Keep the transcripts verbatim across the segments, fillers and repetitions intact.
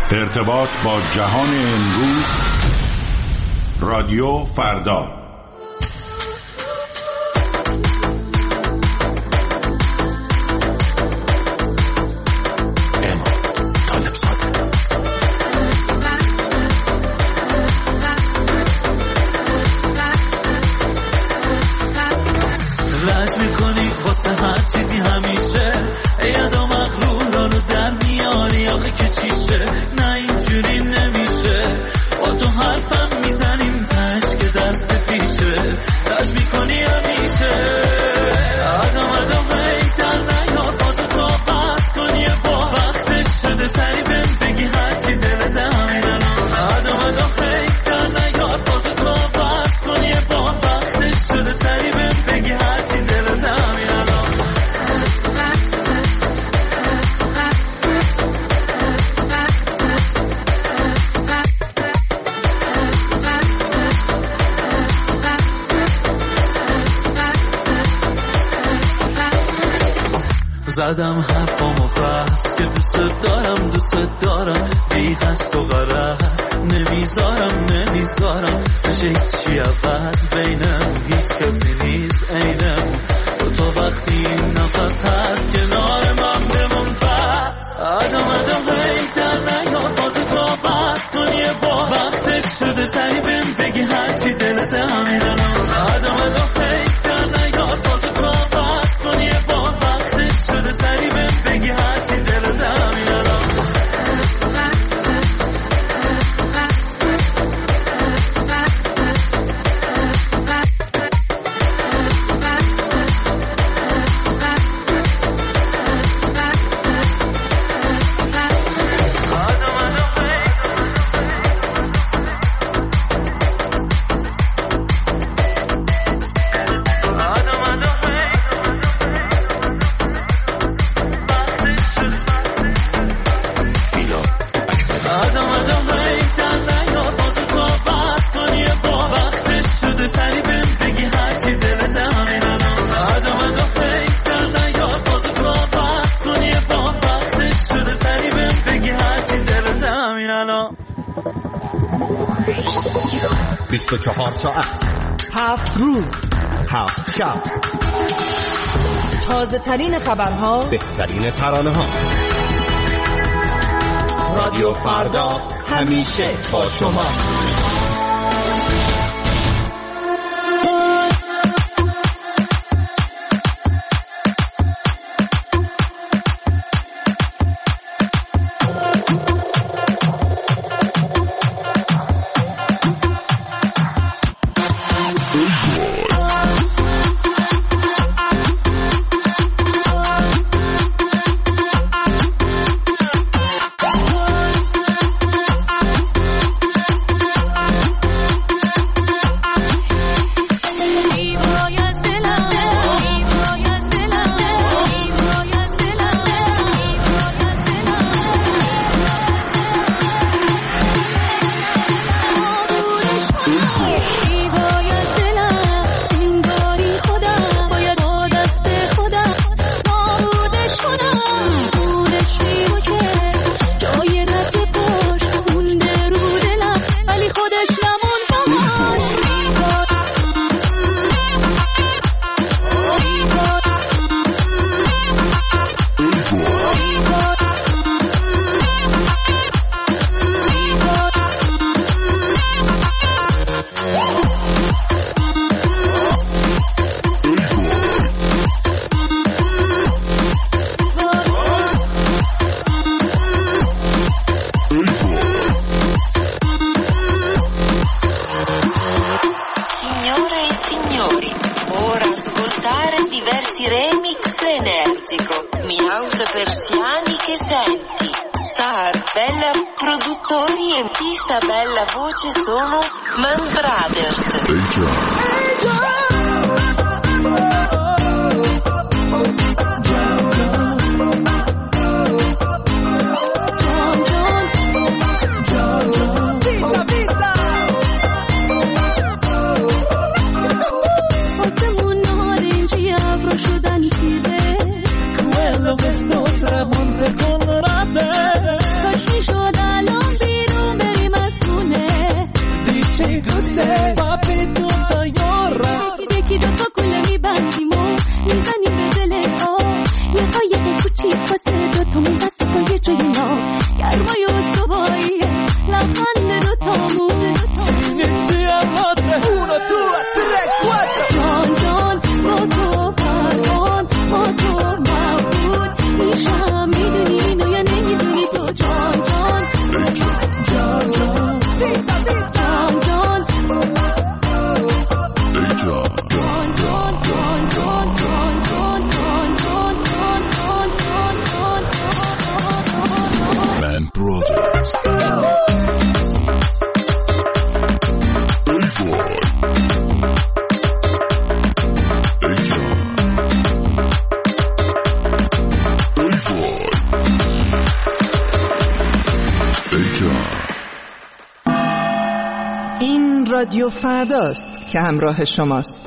ارتباط با جهان امروز، رادیو فردا. زدم حرفامو بس که دوست دارم دوست دارم بی قصد و غرض نمیذارم نمیذارم بشه هیچی عوض بینم هیچ کسی نیست اینم و تو وقتی این نفس هست کنار من بمون پس آدم آدم هیتر نیاد باز تو بس کن یه با وقتش شده سری بهم بگی هرچی دلت همین الان آدم آدم هیتر نیاد باز تو بس کن یه با وقتش شده سری بهم بگی هرچی دلت همین الان بیست و چهار ساعت، هفت روز، هفت شب، تازه ترین خبرها، بهترین ترانه ها. رادیو فردا همیشه با شما. Sono Man Brothers. Hey Quello che sto tramonte con la te. Così sono رادیو فرداست که همراه شماست.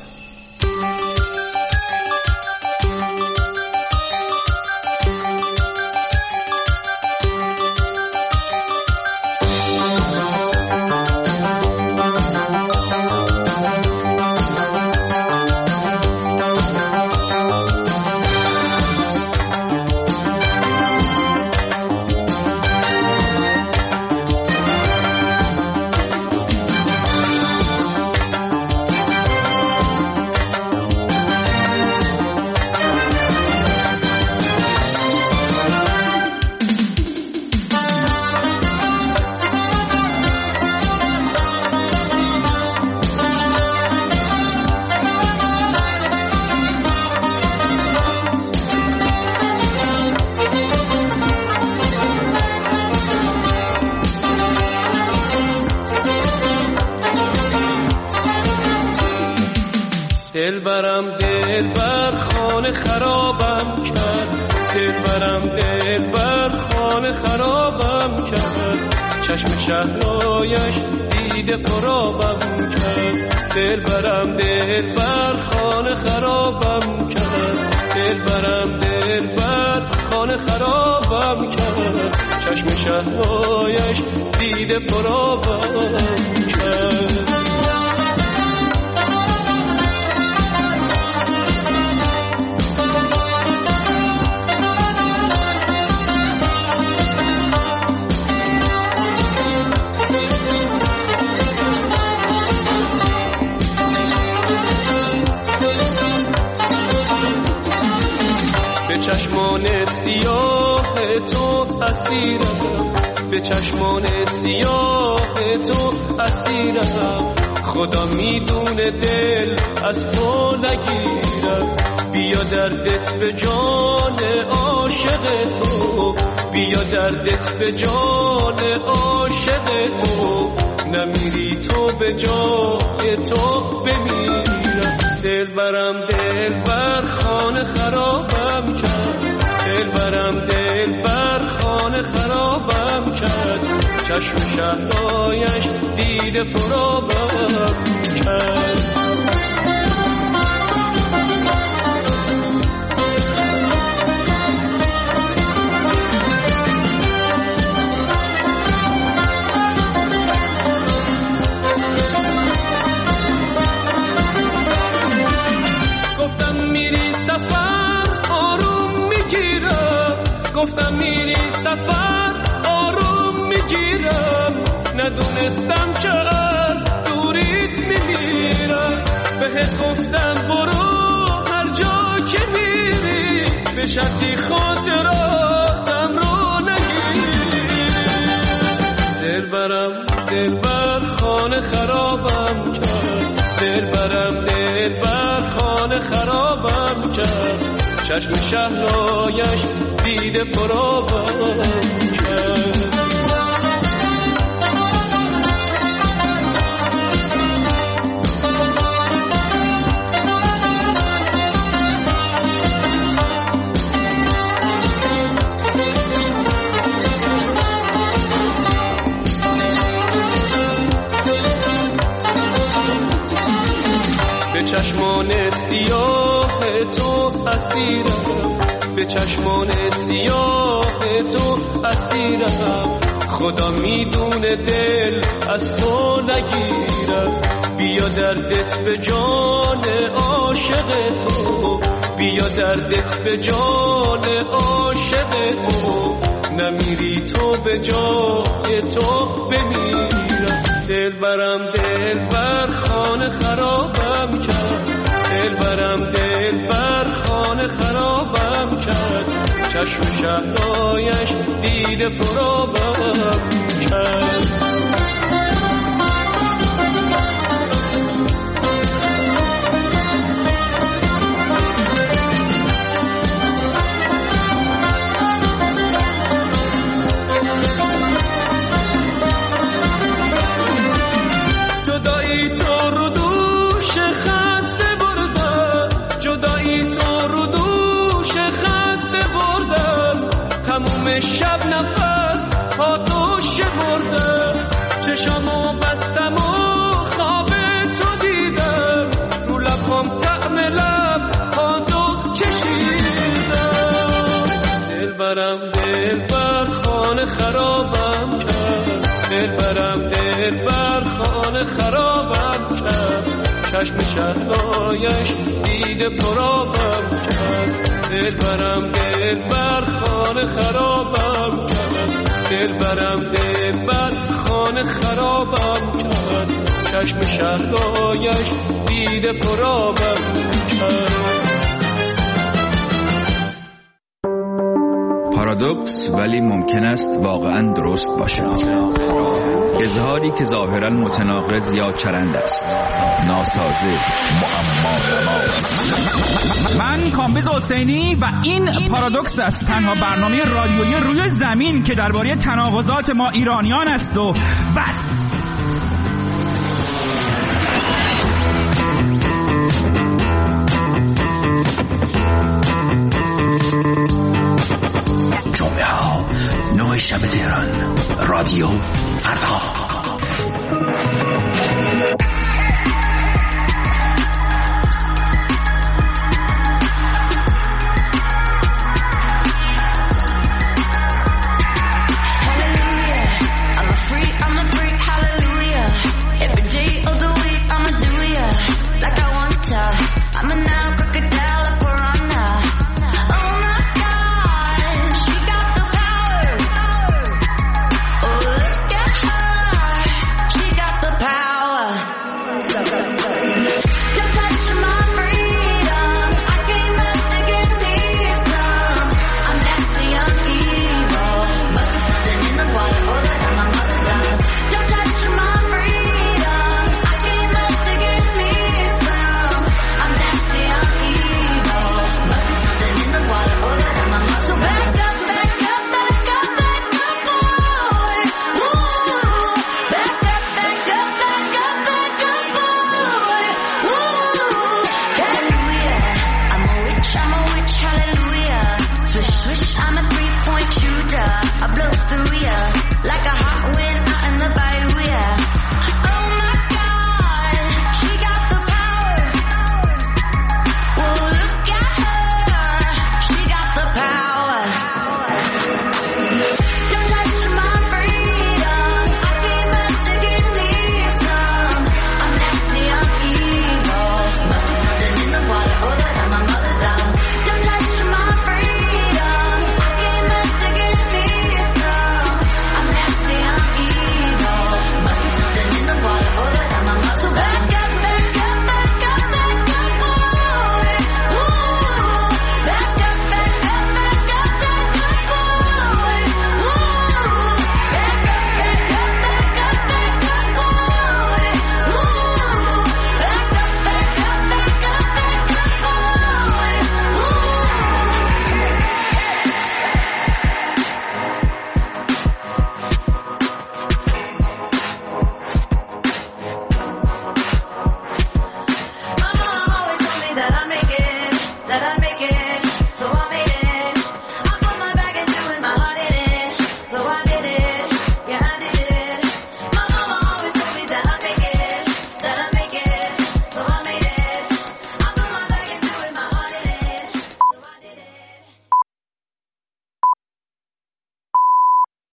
دل برم دل بر خانه خرابم کرد، دل برم دل بر خانه خرابم کرد، چشم شهلایش دیده پرابم کرد. دل برم دل بر خانه خرابم کرد، دل برم دل بر خانه خرابم کرد، چشم شهلایش دیده پرابم کرد. به چشمان سیاه تو اسیرم، به چشمان سیاه تو اسیرم، خدا میدونه دل از تو نگیرم. بیا دردت به جان عاشق تو، بیا دردت به جان عاشق تو، نمیری تو به جای تو بمیرم. دل برم دل بر خانه خرابم کرد، دل برم دل بر خانه خرابم کرد، چشم شهلایش دیده پرابم کرد. گفتم میری سفر آروم میگیرم، ندونستم چقدر دوریت میمیرم. بهت گفتم برو هر جا که میری، به شرطی خاطراتم رو نگیری. دل برم دل بر خانه خرابم کرد، دل برم دل بر خانه خرابم کرد، چشم شهلایش دیده پرابم کرد. به چشمان سیاه تو اسیرم، به چشمان سیاه تو اسیرم، خدا میدونه دل از تو نگیرم. بیا دردت به جان عاشق تو، بیا دردت به جان عاشق تو، نمیری تو به جای تو بمیرم. دل برم دل بر خانه خرابم کرد، دل برم دل بر خانه خرابم کرد، چشم شهلایش دیده پرابم کرد. جدایی تو رو دوش خسته بردم، جدایی تو رو دوش خسته بردم، تموم شب نفس آتوش بردم، چشامو بستم و خواب دلبر خانه خرابم کرد، دلبرم دلبر خانه خرابم کرد، چشم شهلایش دیده پرابم کرد، دلبرم دلبر خانه خرابم کرد، دلبرم دلبر خانه خرابم کرد، چشم شهلایش دیده پرابم کرد. پارادوکس ولی ممکن است واقعا درست باشد. اظهاری که ظاهرا متناقض یا چرند است، ناسازه، معما نما. من کامبیز حسینی و این پارادوکس است، تنها برنامه رادیویی روی زمین که درباره تناقضات ما ایرانیان است و بس. جمعه ها، نه شب تهران، رادیو فردا.